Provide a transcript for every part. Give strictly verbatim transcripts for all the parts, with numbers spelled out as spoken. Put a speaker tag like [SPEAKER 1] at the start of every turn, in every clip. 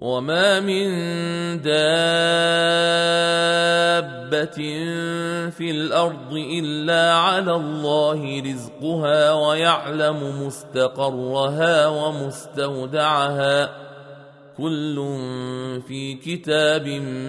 [SPEAKER 1] وما من دابة في الأرض إلا على الله رزقها ويعلم مستقرها ومستودعها كل في كتاب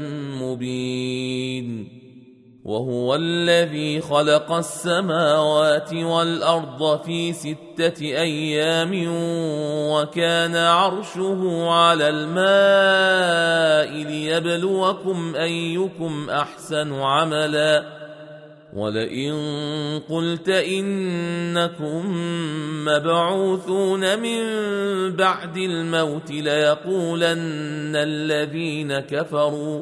[SPEAKER 1] مبين. وهو الذي خلق السماوات والأرض في ستة أيام وكان عرشه على الماء ليبلوكم أيكم أحسن عملا ولئن قلت إنكم مبعوثون من بعد الموت ليقولن الذين كفروا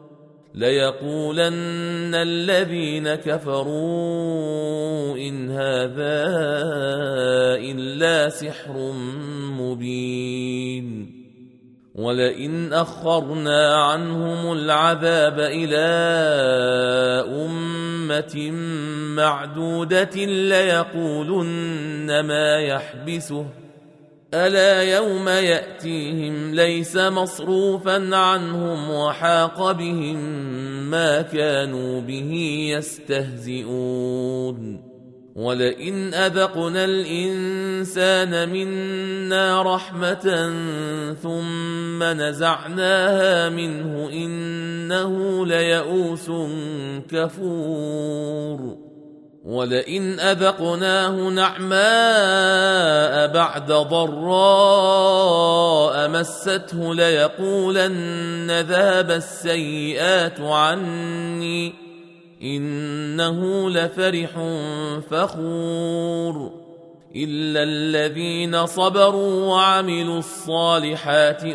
[SPEAKER 1] ليقولن الذين كفروا إن هذا إلا سحر مبين. ولئن أخرنا عنهم العذاب إلى أمة معدودة ليقولن ما يحبسه ألا يوم يأتيهم ليس مصروفا عنهم وحاق بهم ما كانوا به يستهزئون. ولئن أذقنا الإنسان منا رحمة ثم نزعناها منه إنه ليئوس كفور. ولئن أذقناه نعماء بعد ضراء مسته ليقولن ذهب السيئات عني إنه لفرح فخور. إلا الذين صبروا وعملوا الصالحات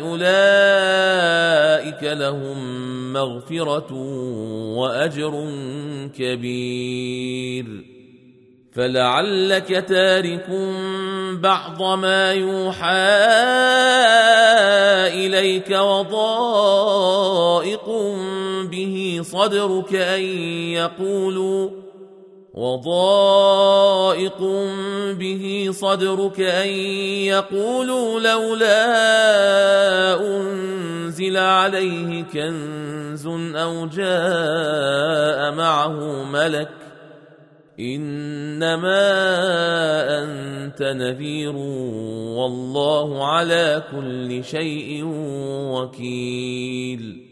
[SPEAKER 1] أولئك لهم مغفرة وأجر كبير. فلعلك تارك بعض ما يوحى إليك وضائق به صدرك أن يقولوا وضائق به صدرك أن يقولوا لولا أنزل عليه كنز أو جاء معه ملك إنما أنت نذير والله على كل شيء وكيل.